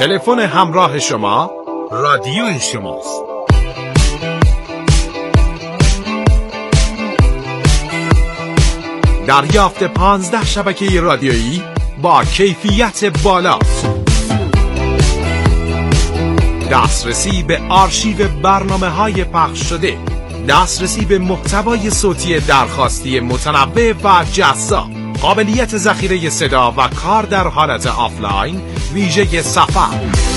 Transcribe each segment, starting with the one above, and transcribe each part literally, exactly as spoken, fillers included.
تلفن همراه شما رادیو شماست. دریافت پانزده شبکه رادیویی با کیفیت بالا، دسترسی به آرشیو برنامه‌های پخش شده، دسترسی به محتوای صوتی درخواستی متنوع و جذاب، قابلیت ذخیره صدا و کار در حالت آفلاین ویژه سفر،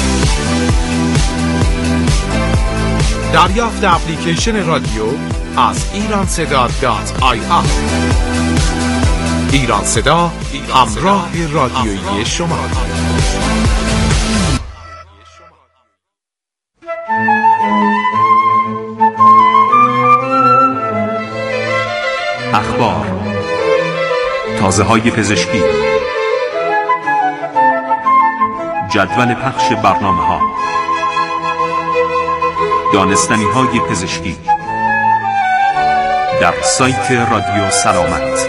دریافت اپلیکیشن رادیو از ایران صدا دات آی آر. ایران صدا، همراه رادیویی شما. اخبار، تازه های پزشکی، جدول پخش برنامه ها، دانستنی های پزشکی در سایت رادیو سلامت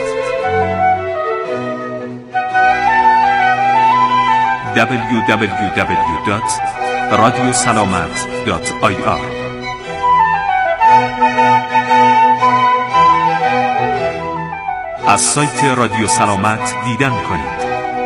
دبلیو دبلیو دبلیو دات رادیو سلامت دات آی آر. از سایت رادیو سلامت دیدن کنید.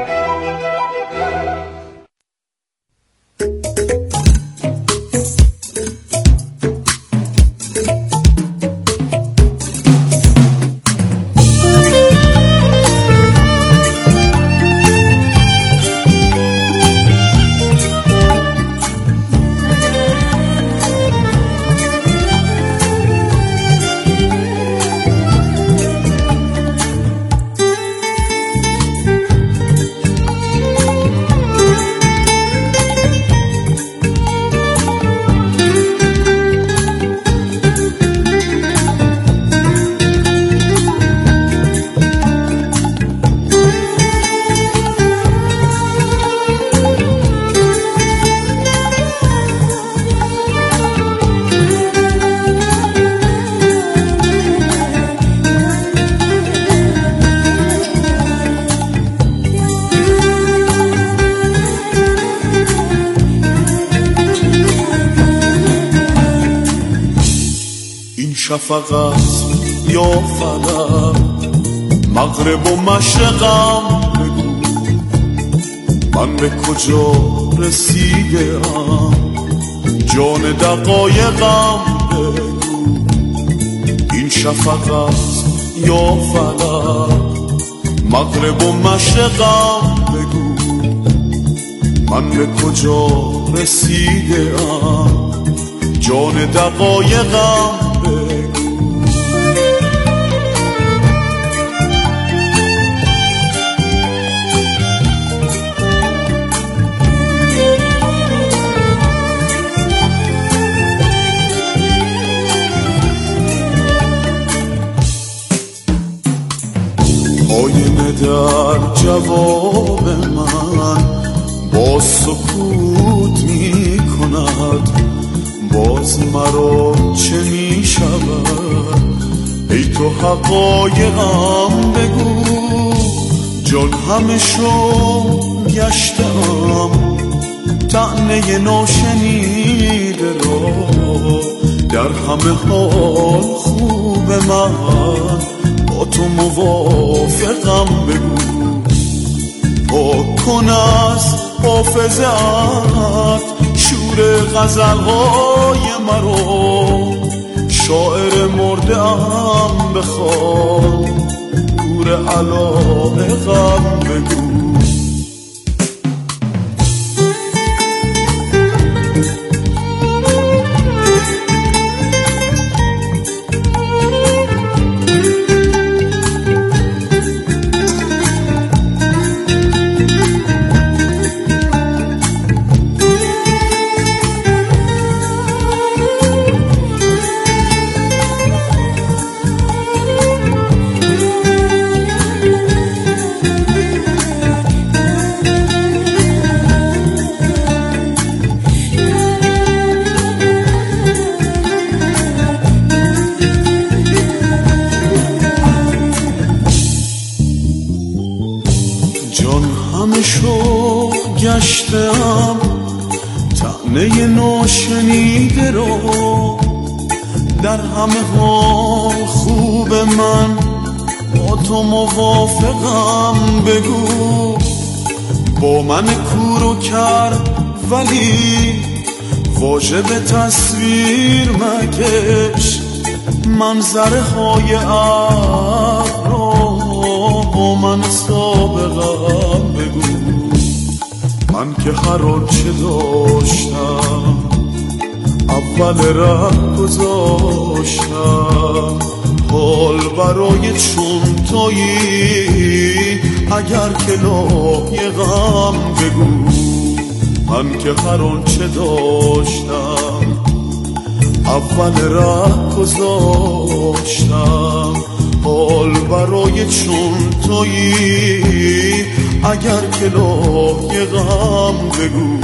شفقت یا فلک، مغرب و مشرقم بگو من به کجا رسیدم، جان دقایقم بگو. این شفقت یا فلک، مغرب و مشرقم بگو من به کجا رسیدم، جان دقایقم. آینه در جواب من با سکوت می کند، باز مرا چه می شود؟ ای تو حقایقم بگو. جان همه شو گشتم، طعنه ناشنیده را در همه حال خوب من با تو موافقم بگو. پاک کن از حافظت شور غزلهای مرا، شاعر مرده‌ام بخوان گور علایقم بگو. گشتم، طعنه ناشنیده رو در همه حال خوب من با تو موافقم. بگو با من کورو کرد ولی واژه به تصویر مکش. منظره های عقل با من سابقم. بگو من که هر آنچه داشتم اول ره گذاشتم. حال برای چون تویی اگر که لایقم. بگو من که هر آنچه داشتم اول ره گذاشتم. حال برای چون تویی اگر که لایقم. بگو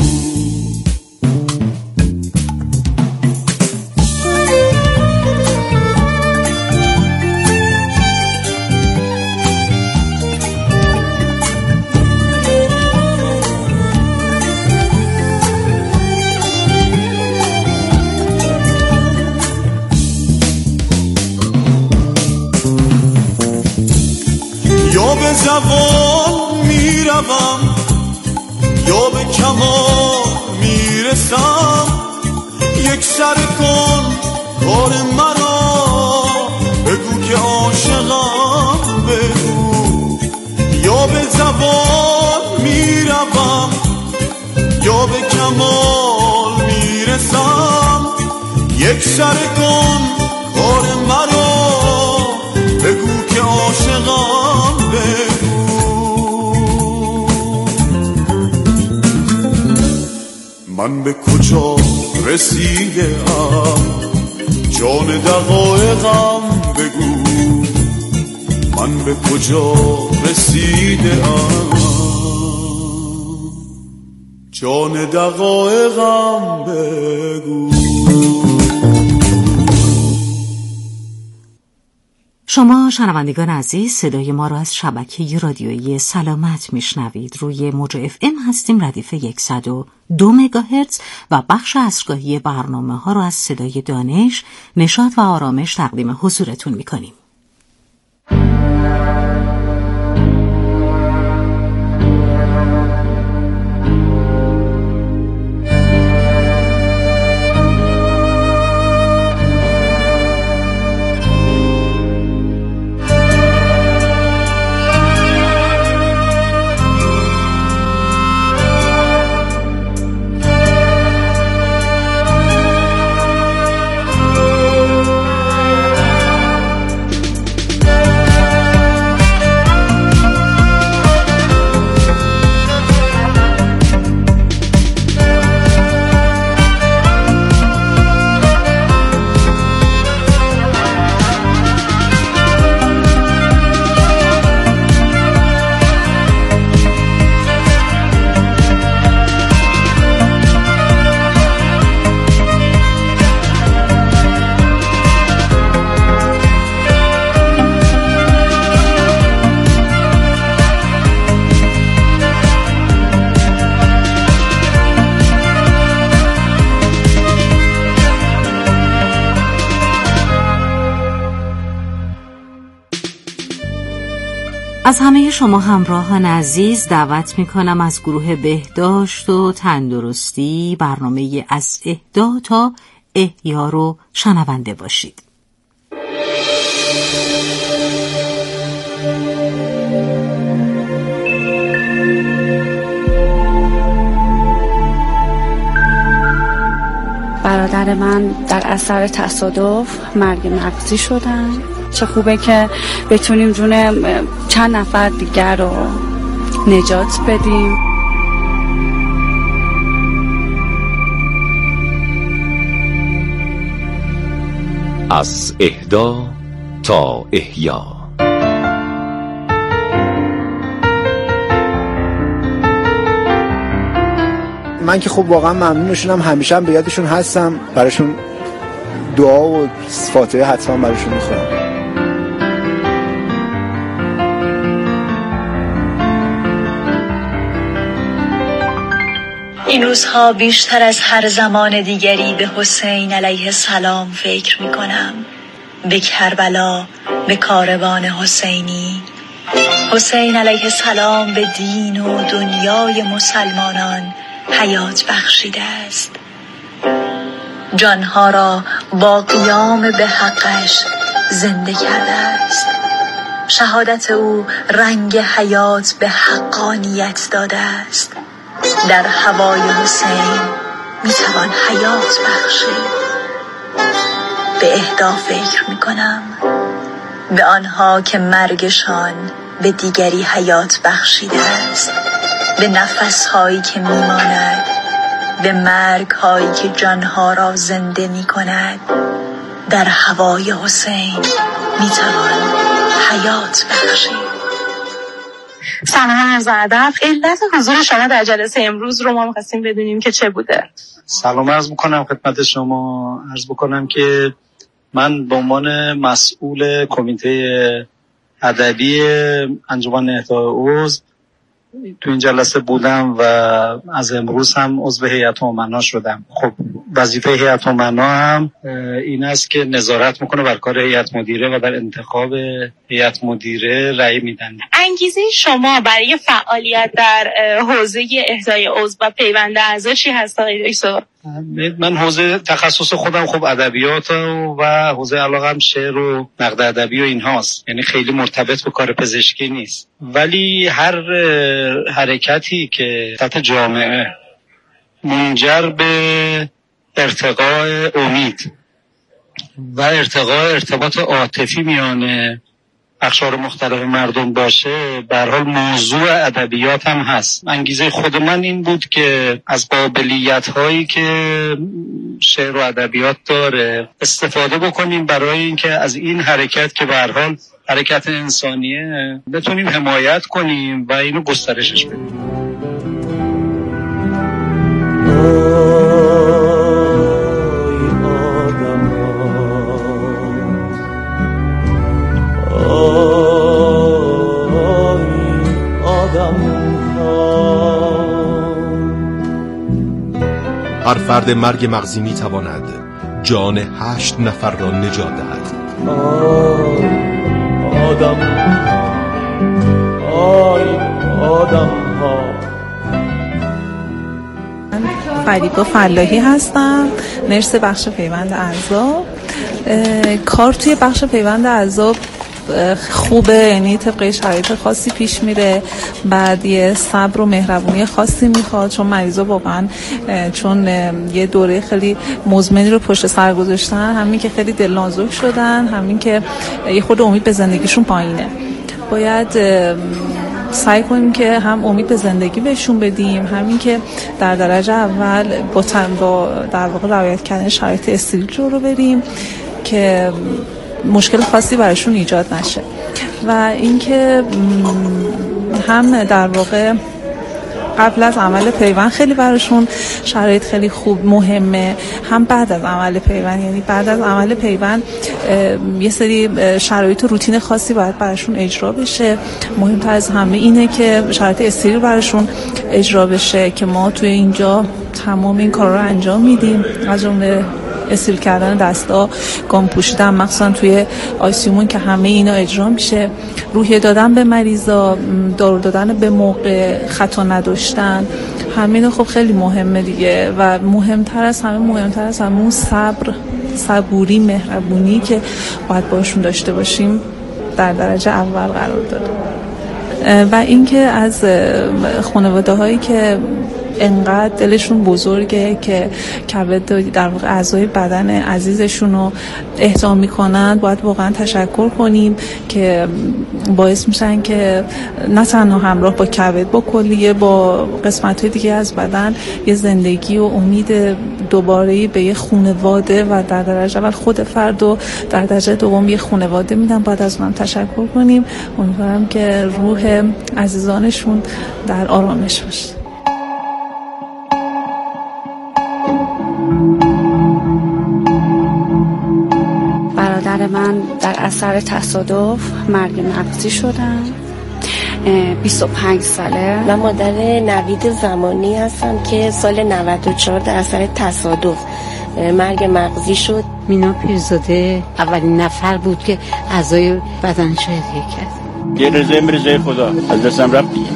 یا به زوال میروم یا به کمال میرسم. یک سر کن کار مرا بگو که عاشقم. بگو یا به زوال میروم یا به کمال میرسم. یک سر کن کار مرا بگو که عاشقم. بگو من به کجا رسیده ام جان دقایقم. بگو من به کجا رسیده ام جان دقایقم. بگو شما شنوندگان عزیز صدای ما را از شبکه رادیویی سلامت میشنوید. روی موج اف ام هستیم ردیف صد و دو مگاهرتز و بخش عصرگاهی برنامه ها را از صدای دانش، نشاط و آرامش تقدیم حضورتون میکنیم. از همه شما همراهان عزیز دعوت میکنم از گروه بهداشت و تندرستی برنامه از اهدا تا احیا رو شنونده باشید. برادر من در اثر تصادف مرگ مغزی شدن. چه خوبه که بتونیم جون چند نفر دیگر رو نجات بدیم. از اهدا تا احیا. من که خب واقعا ممنونشونم، همیشه هم به یادشون هستم، براشون دعا و فاتحه حتما براشون میخونم. این روزها بیشتر از هر زمان دیگری به حسین علیه السلام فکر می کنم، به کربلا، به کاروان حسینی. حسین علیه السلام به دین و دنیای مسلمانان حیات بخشیده است. جانها را با قیام به حقش زنده کرده است. شهادت او رنگ حیات به حقانیت داده است. در هوای حسین میتوان حیات بخشید. به اهدا فکر میکنم، به آنها که مرگشان به دیگری حیات بخشیده است، به نفسهایی که میماند، به مرگهایی که جانها را زنده میکند. در هوای حسین میتوان حیات بخشید. سلام عرض ادب. علت حضور شما در جلسه امروز رو ما می‌خواستیم بدونیم که چه بوده. سلام عرض میکنم خدمت شما. عرض بکنم که من به عنوان مسئول کمیته ادبی انجمن اهدای عضو تو این جلسه بودم و از امروز هم عضو هیئت امنا شدم. خب وظیفه هیئت امنا هم این است که نظارت میکنه بر کار هیئت مدیره و در انتخاب هیئت مدیره رأی میدن. انگیزه شما برای فعالیت در حوزه اهدای عضو و پیوند اعضا چی هست آقای دکتر؟ من حوزه تخصص خودم خب ادبیات و حوزه علاقم شعر و نقد ادبی و اینهاست، یعنی خیلی مرتبط به کار پزشکی نیست، ولی هر حرکتی که تحت جامعه منجر به ارتقاء امید و ارتقاء ارتباط عاطفی میان اقشار مختلف مردم باشه، به هر حال موضوع ادبیات هم هست. انگیزه خود من این بود که از قابلیت هایی که شعر و ادبیات داره استفاده بکنیم برای اینکه از این حرکت که به هر حال حرکت انسانیه بتونیم حمایت کنیم و اینو گسترشش بدیم. هر فرد مرگ مغزی می تواند جان هشت نفر را نجات دهد. آدم آی آدم ها. فریبا فلاحی هستم، نرس بخش پیوند اعضا. کار توی بخش پیوند اعضا خوبه، یعنی طبق شرایط خاصی پیش میره، بعد یه صبر و مهربونی خاصی میخواد، چون مریضا واقعا چون یه دوره خیلی مزمنی رو پشت سر گذاشتن، همین که خیلی دل نازک شدن، همین که یه خود امید به زندگیشون پایینه. باید سعی کنیم که هم امید به زندگی بهشون بدیم، همین که در درجه اول با, با در واقع رعایت کردن شرایط استریل رو بریم که مشکل خاصی براشون ایجاد نشه، و اینکه هم در واقع قبل از عمل پیوند خیلی براشون شرایط خیلی خوب مهمه، هم بعد از عمل پیوند، یعنی بعد از عمل پیوند یه سری شرایط و روتین خاصی باید براشون اجرا بشه. مهمتر از همه اینه که شرایط استریل براشون اجرا بشه که ما توی اینجا تمام این کارا رو انجام میدیم، از جمله استریل کردن دستا، گام پوشیدن مخصوصا توی آیسیومون که همه اینا اجرا میشه، روحیه دادن به مریضا، دارو دادن به موقع، خطا نداشتن، همین خب خیلی مهمه دیگه. و مهمتر از همه مهمتر از همه اون صبر، صبوری، مهربونی که باید باشون داشته باشیم در درجه اول قرار داده. و اینکه از خانواده هایی که انقدر دلشون بزرگه که کبد در واقع اعضای بدن عزیزشون رو اهدا میکنن، باید واقعا تشکر کنیم که باعث میشن که نه تنها همراه با کبد، با کلیه با قسمت‌های دیگه از بدن یه زندگی و امید دوباره به یه خانواده و در درجه اول خود فرد و در درجه دوم یه خانواده میدن. باید از اونم تشکر کنیم. امیدوارم که روح عزیزانشون در آرامش باشه. برادر من در اثر تصادف مرگ مغزی شدن. بیست و پنج ساله. من مادر نوید زمانی هستم که سال نود و چهار در اثر تصادف مرگ مغزی شد. مینا پیرزاده اولین نفر بود که اعضای بدنش رو هدیه کرد. یه رضای مرزای خدا از دستم رفت دیگه.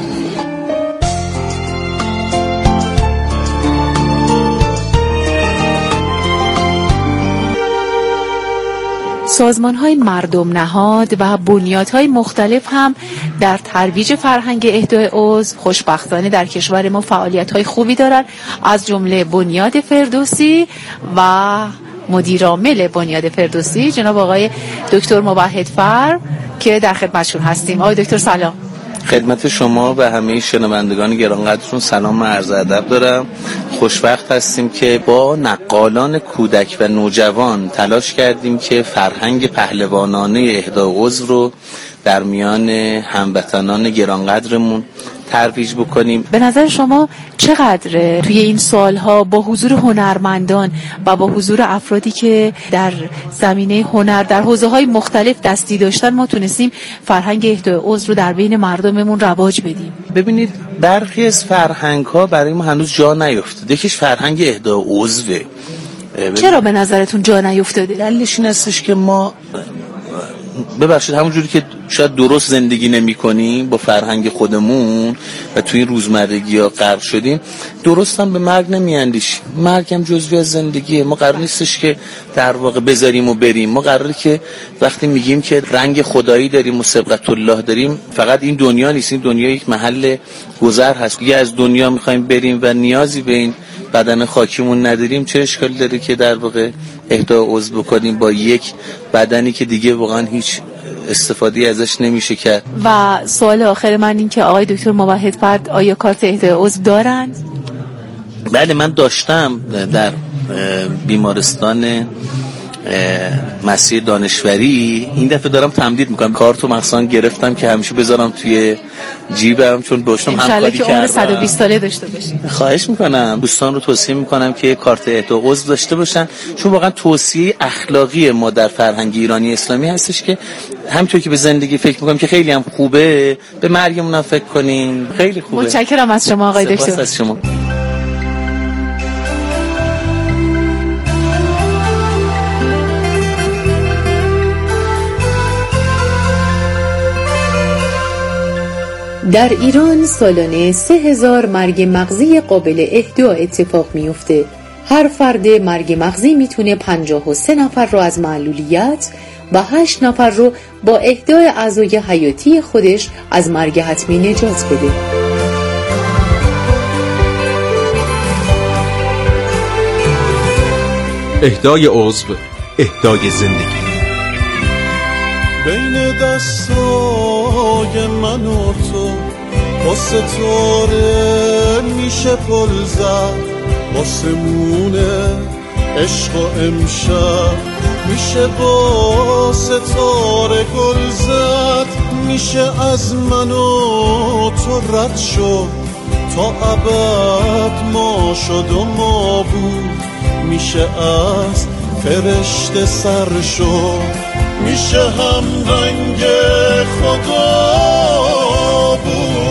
سازمان‌های مردم نهاد و بنیادهای مختلف هم در ترویج فرهنگ اهدای عضو خوشبختانه در کشور ما فعالیت‌های خوبی دارند، از جمله بنیاد فردوسی و مدیرعامل بنیاد فردوسی جناب آقای دکتر موحدفر که در خدمتشون هستیم. آقای دکتر سلام. خدمت شما و همه شنوندگان گرانقدرتون سلام و عرض ادب دارم. خوشبخت هستیم که با نقالان کودک و نوجوان تلاش کردیم که فرهنگ پهلوانانه اهدای عضو رو در میان هموطنان گرانقدرمون ترویج بکنیم. به نظر شما چقدر توی این سالها با حضور هنرمندان و با حضور افرادی که در زمینه هنر در حوزه‌های مختلف دستی داشتن ما تونستیم فرهنگ اهدای عضو رو در بین مردممون رواج بدیم؟ ببینید برخی از فرهنگ‌ها برای ما هنوز جا نیفتاده. یکیش فرهنگ اهدای عضوه. چرا به نظرتون جا نیفتاده؟ دلیلش این هستش که ما ببخشید همونجوری که شاید درست زندگی نمی کنیم با فرهنگ خودمون و توی این روزمرگی ها غرق شدیم، درست هم به مرگ نمی اندیشیم. مرگ هم جزوی از زندگیه. ما قرار نیستش که در واقع بذاریم و بریم. ما قراره که وقتی میگیم که رنگ خدایی داریم و سبقت الله داریم، فقط این دنیا نیست. این دنیا یک محل گذر هست. یه از دنیا میخوایم بریم و نیازی به این بدن خاکیمون نداریم، چه اشکالی داره که در واقع اهدای عضو بکنیم با یک بدنی که دیگه واقعا هیچ استفاده ازش نمیشه کرد. و سوال آخر من این که آقای دکتر موحدفر آیا کارت اهدای عضو دارند؟ بله من داشتم در بیمارستان مسیح دانشوری. این دفعه دارم تمدید میکنم. کارتو مخصوصا گرفتم که همیشه بذارم توی جیبم چون باشم همکاری کردم. انشالله که عمر صد و بیست ساله داشته باشید. خواهش میکنم. دوستان رو توصیه میکنم که کارت اهدای عضو داشته باشن، چون واقعا توصیه اخلاقی ما در فرهنگ ایرانی اسلامی هستش که همونطور که به زندگی فکر میکنم که خیلی هم خوبه، به مرگمون هم فکر کنیم. خیلی خوبه. متشکرم از شما آقای دکتر. سپاس از شما. در ایران سالانه سه هزار مرگ مغزی قابل اهدا اتفاق میفته. هر فرد مرگ مغزی میتونه پنجاه و سه نفر رو از معلولیت و هشت نفر رو با اهدای اعضای حیاتی خودش از مرگ حتمی نجات بده. اهدای عضو، اهدای زندگی. بین دستای من و تو با ستاره میشه پل زد، با سمونه عشق و امشب میشه با ستاره گل زد، میشه از من و تو رد شد تا ابد ما شد و ما بود، میشه از فرشته سر شد، میشه هم رنگ خدا بود.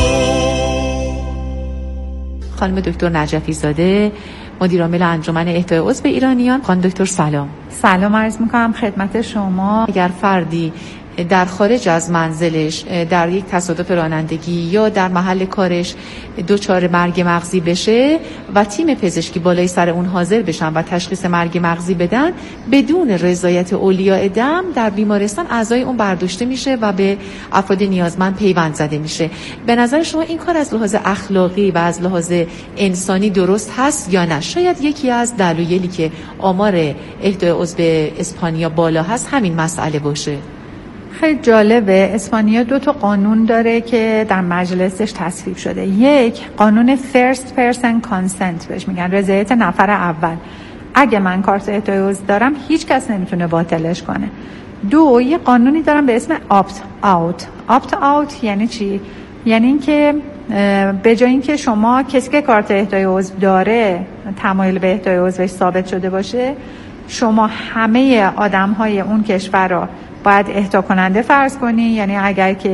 خانم دکتر نجفی زاده مدیرعامل انجمن اهدای عضو ایرانیان. خانم دکتر سلام. سلام عرض میکنم خدمت شما. اگر فردی در خارج از منزلش در یک تصادف رانندگی یا در محل کارش دچار مرگ مغزی بشه و تیم پزشکی بالای سر اون حاضر بشن و تشخیص مرگ مغزی بدن، بدون رضایت اولیاء دم در بیمارستان اعضای اون برداشته میشه و به افراد نیازمند پیوند زده میشه. به نظر شما این کار از لحاظ اخلاقی و از لحاظ انسانی درست هست یا نه؟ شاید یکی از دلایلی که آمار اهدای عضو اسپانیا بالا هست همین مسئله باشه. خیلی جالبه، اسپانیا دو تا قانون داره که در مجلسش تصویب شده. یک قانون first person consent بهش میگن، رضایت نفر اول. اگه من کارت اهدای عضو دارم هیچ کس نمیتونه باطلش کنه. دو یه قانونی دارم به اسم opt out. opt out یعنی چی؟ یعنی اینکه به جای اینکه شما کسی که کارت اهدای عضو داره تمایل به اهدای عضوش ثابت شده باشه، شما همه آدم‌های اون کشور رو باید اهدا کننده فرض کنی. یعنی اگر که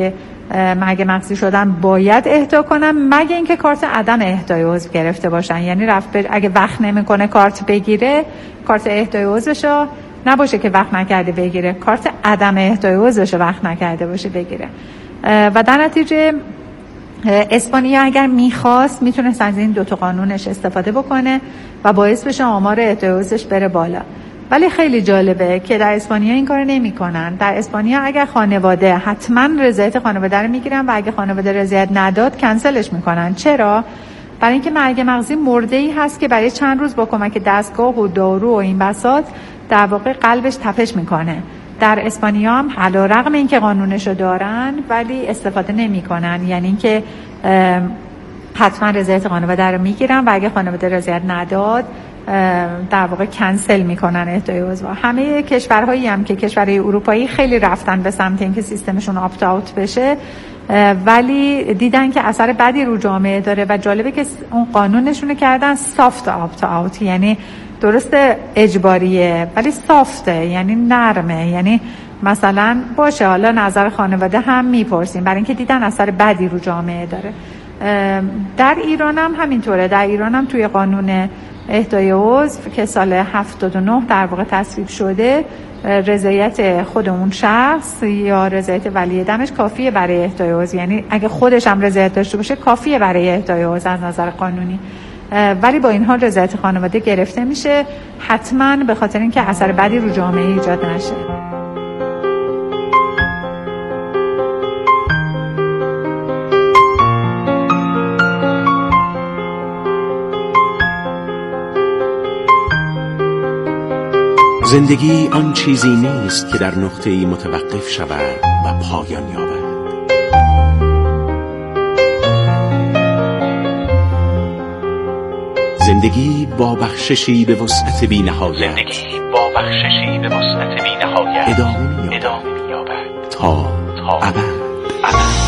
مرگ مغزی شدن باید اهدا کنن، مگه اینکه کارت عدم اهدای عضو گرفته باشن. یعنی رفت اگه وقت نمیکنه کارت بگیره، کارت اهدای عضوشو نباشه که وقت نکرده بگیره، کارت عدم اهدای عضوشو وقت نکرده باشه بگیره. و در نتیجه اسپانیا اگر میخواست میتونست از این دوتا قانونش استفاده بکنه و باعث بشه آمار اهدای عضوش بره بالا. ولی خیلی جالبه که در اسپانیا این کار نمی‌کنن. در اسپانیا اگر خانواده حتما رضایت خانواده رو میگیرن و اگه خانواده رضایت نداد کنسلش میکنن. چرا؟ برای اینکه مرگ مغزی مرده‌ای هست که برای چند روز با کمک دستگاه و دارو و این بساط در واقع قلبش تپش میکنه. در اسپانیا هم علیرغم اینکه قانونشو دارن ولی استفاده نمیکنن، یعنی اینکه حتما رضایت خانواده رو میگیرن و اگه خانواده رضایت نداد در واقع کنسل میکنن اهدای عضو. همه کشورهایی هم که کشورهای اروپایی خیلی رفتن به سمت اینکه سیستمشون آپت آوت بشه، ولی دیدن که اثر بدی رو جامعه داره و جالبه که اون قانونشونه کردن سافت آپت آوت، یعنی درسته اجباریه ولی سافته، یعنی نرمه، یعنی مثلا باشه حالا نظر خانواده هم میپرسیم، برای اینکه دیدن اثر بدی رو جامعه داره. در ایران هم همینطوره. در ایران هم توی قانون اهدای عضو که سال هفتاد و نه در واقع تصویب شده، رضایت خود اون شخص یا رضایت ولی دمش کافیه برای اهدای عضو، یعنی اگه خودش هم رضایت داشته باشه کافیه برای اهدای عضو از نظر قانونی. ولی با این حال رضایت خانواده گرفته میشه، حتما به خاطر اینکه اثر بدی رو جامعه ایجاد نشه. زندگی آن چیزی نیست که در نقطه‌ای متوقف شود و پایان یابد. زندگی با بخششی به وسعت بی‌نهایت زندگی با بخششی به وسعت بی‌نهایت ادامه می‌یابد تا ابد. ابد.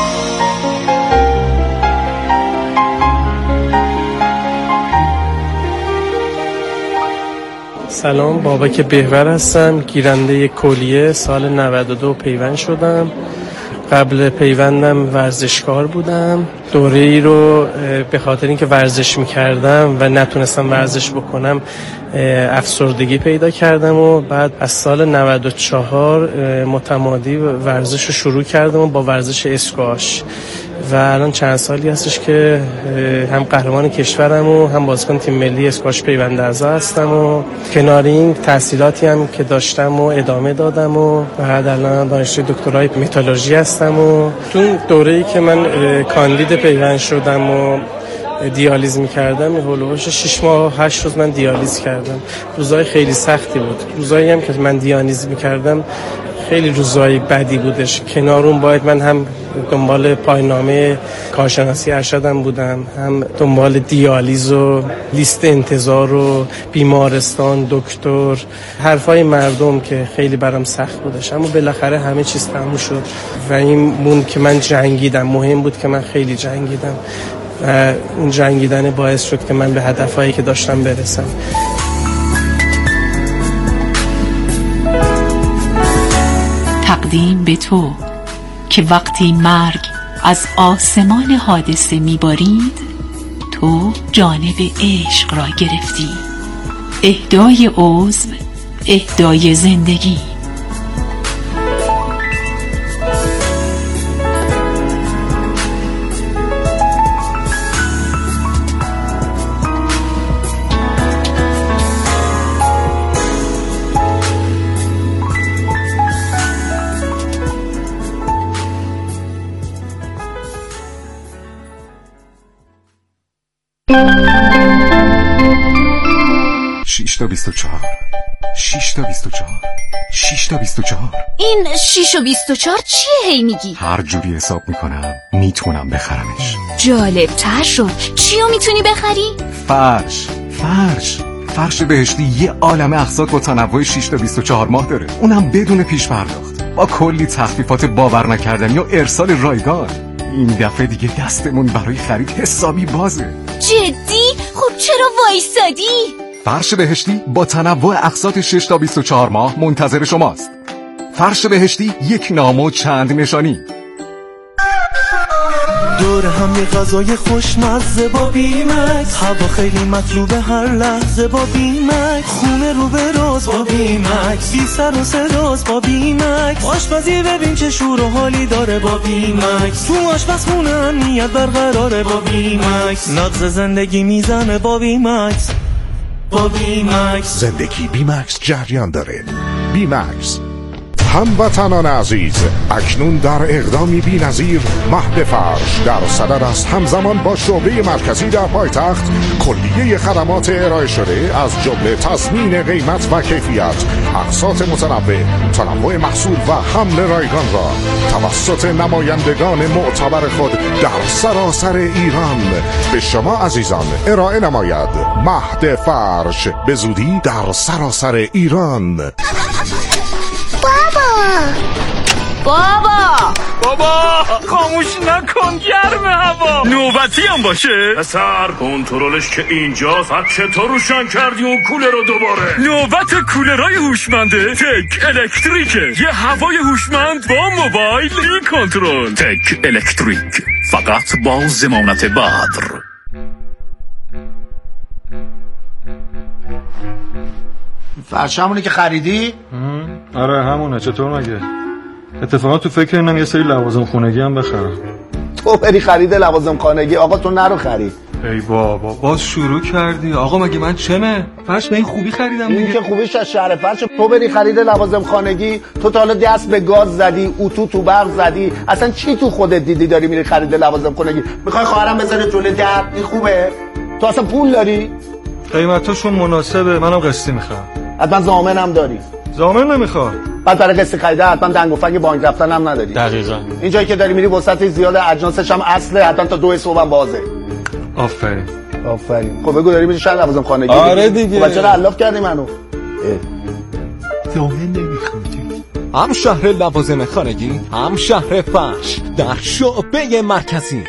سلام، بابک بهور هستم، گیرنده کلیه. سال نود و دو پیوند شدم. قبل پیوندم ورزشکار بودم. دوره ای رو به خاطر اینکه ورزش میکردم و نتونستم ورزش بکنم افسردگی پیدا کردم و بعد از سال نود و چهار متمادی ورزش رو شروع کردم و با ورزش اسکواش و الان چند سالی هستش که هم قهرمان کشورم و هم بازیکن تیم ملی اسکواش پیوند اعضا هستم و کنار این تحصیلاتی هم که داشتم و ادامه دادم و بعد الان دانشجوی دکترای متالورژی هستم و تو دوره‌ای که من کاندید پیوند شدم و دیالیز می‌کردم هولوش شش ماه هشت روز من دیالیز کردم. روزای خیلی سختی بود. روزایی هم که من دیالیز می‌کردم خیلی روزای بدی بودش. کنار اون باید من هم دنبال پایان‌نامه کارشناسی ارشدم بودم، هم دنبال دیالیز و لیست انتظار و بیمارستان، دکتر، حرفای مردم که خیلی برام سخت بودش. اما بالاخره همه چیز تموم شد و این بود که من جنگیدم. مهم بود که من خیلی جنگیدم و اون جنگیدن باعث شد که من به هدفهایی که داشتم برسم. تقدیم به تو که وقتی مرگ از آسمان حادثه میبارید، تو جانب عشق را گرفتی. اهدای عضو، اهدای زندگی. شش تا بیست و چهار شش تا بیست و چهار شش تا بیست و چهار. این شش و بیست و چهار چیه هی میگی؟ هر جوری حساب میکنم میتونم بخرمش. جالب تر شد. چیو میتونی بخری؟ فرش فرش فرش بهشتی یه عالمه اقساط با تنوع شش تا بیست و چهار ماه داره، اونم بدون پیش پرداخت، با کلی تخفیفات باور نکردنی و ارسال رایگان. این دفعه دیگه دستمون برای خرید حسابی بازه. جدی؟ خب چرا وایسادی؟ فرش بهشتی با تنوع اقساط شش تا بیست و چهار ماه منتظر شماست. فرش بهشتی، یک نام و چند نشانی. دور هم یه غذای خوشمزه با بیمکس، هوا خیلی مطلوبه هر لحظه با بیمکس، خونه رو به راز با بیمکس، بی سر و سراز با بیمکس، آشپزی ببین چه شور و حالی داره با بیمکس، تو آشپزخونه امنیت برقراره با بیمکس، نغز زندگی میزنه با بیمکس. با بیمکس زندگی بیمکس جریان داره. بیمکس. هموطنان عزیز، اکنون در اقدامی بی‌نظیر مهد فرش در صدد است همزمان با شعبه مرکزی در پایتخت کلیه خدمات ارائه شده از جمله تضمین قیمت و کیفیت، اقساط متنوع، تنوع محصول و حمل رایگان را توسط نمایندگان معتبر خود در سراسر ایران به شما عزیزان ارائه نماید. مهد فرش به زودی در سراسر ایران. بابا بابا خاموش نکن، گرم هوا. نوبتی هم باشه پسر، کنترلش که اینجاست. بعد چطور روشن کردی اون کولر رو دوباره؟ نوبت کولرهای هوشمنده تک الکتریکه. یه هوای هوشمند با موبایل بی کنترل. تک الکتریک، فقط با ضمانت بدر. فرش همونی که خریدی؟ آره همونه. چطور مگه؟ اتفاقا تو فکر اینم یه سری لوازم خونگی هم بخرم. تو بری خرید لوازم خانگی؟ آقا تو نرو خرید. ای بابا باز شروع کردی. آقا مگه من چمه؟ فرش به این خوبی خریدم دیگه. این که خوبیش از شهر فرش. تو بری خرید لوازم خانگی، تو تا حالا دست به گاز زدی، اتو تو برق زدی، اصلا چی تو خودت دیدی داری میری خرید لوازم خانگی؟ میخوای خواهرم بذاره جلوی در؟ این خوبه؟ تو اصلا پول داری؟ قیمتاشون مناسبه، منم قسطی میخوام. حتما ضامنم داری؟ ضامن نمیخوام. بعد برای قسط خریده حتما دنگ و فنگ بانک رفتن هم نداری. دقیقاً. این جایی که داری میری وسط زیاد اجناسش هم اصله، حتما تا دو صبح هم بازه. آفرین. آفرین. خب بگو داری میری شهر لوازم خانگی؟ آره دیگه. خب چرا علاف کردی منو؟ ضامن نمیخوام. هم شهر لوازم خانگی، هم شهر فرش در شعبه مرکزی.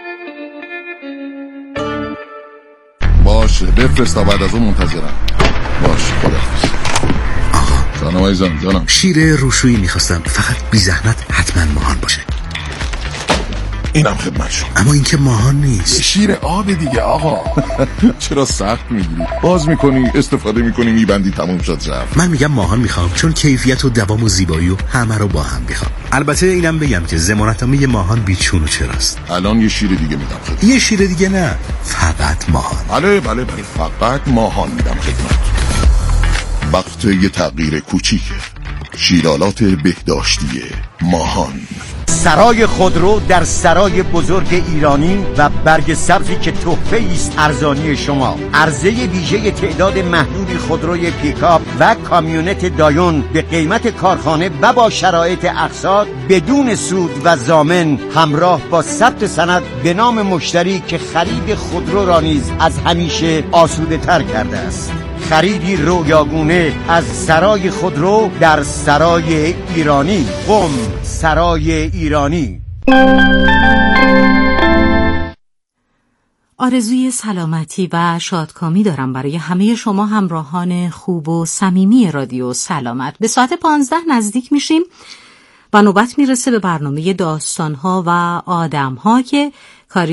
باشه بفرست تا بعد از اون منتظرم. باشه خداحافظ. جانم عزیزم جانم. شیر روشویی میخواستم، فقط بی زحمت حتما ماهان باشه. اینم خدمت شما. اما این که ماهان نیست. شیر آب دیگه آقا. چرا سخت میگیری؟ باز میکنی استفاده میکنی میبندی تموم شد رفت. من میگم ماهان میخوام چون کیفیت و دوام و زیبایی و همه رو با هم میخوام. البته اینم بگم که ضمانتنامه ماهان بیچون و چراست. الان یه شیر دیگه میدم خدمت. یه شیر دیگه نه، فقط ماهان. بله بله بله فقط ماهان میدم خدمت. وقت یه تغییر کوچیکه. شیرالات بهداشتی ماهان. سرای خودرو در سرای بزرگ ایرانی و برگ سبزی که تحفه است ارزانی شما. عرضه ویژه تعداد محدودی خودروی پیکاپ و کامیونت دایون به قیمت کارخانه و با شرایط اقساط بدون سود و ضامن، همراه با ثبت سند به نام مشتری که خرید خودرو را نیز از همیشه آسوده تر کرده است. خریدی رویاگونه از سرای خودرو در سرای ایرانی. قم سرای ایرانی. آرزوی سلامتی و شادکامی دارم برای همه شما همراهان خوب و صمیمی رادیو سلامت. به ساعت پانزده نزدیک میشیم و نوبت میرسه به برنامه داستانها و آدمها که کاری